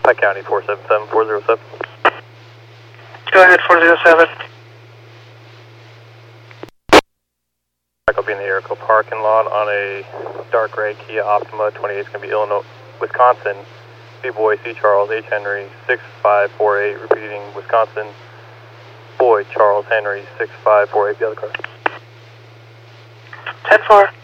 Pike County 477-407. Go ahead, 407. I'll be in the Erico parking lot on a dark gray Kia Optima. 28 is going to be Illinois, Wisconsin. B-Boy C. Charles H. Henry 6548. Repeating, Wisconsin. Boy Charles Henry 6548. The other car. 10-4.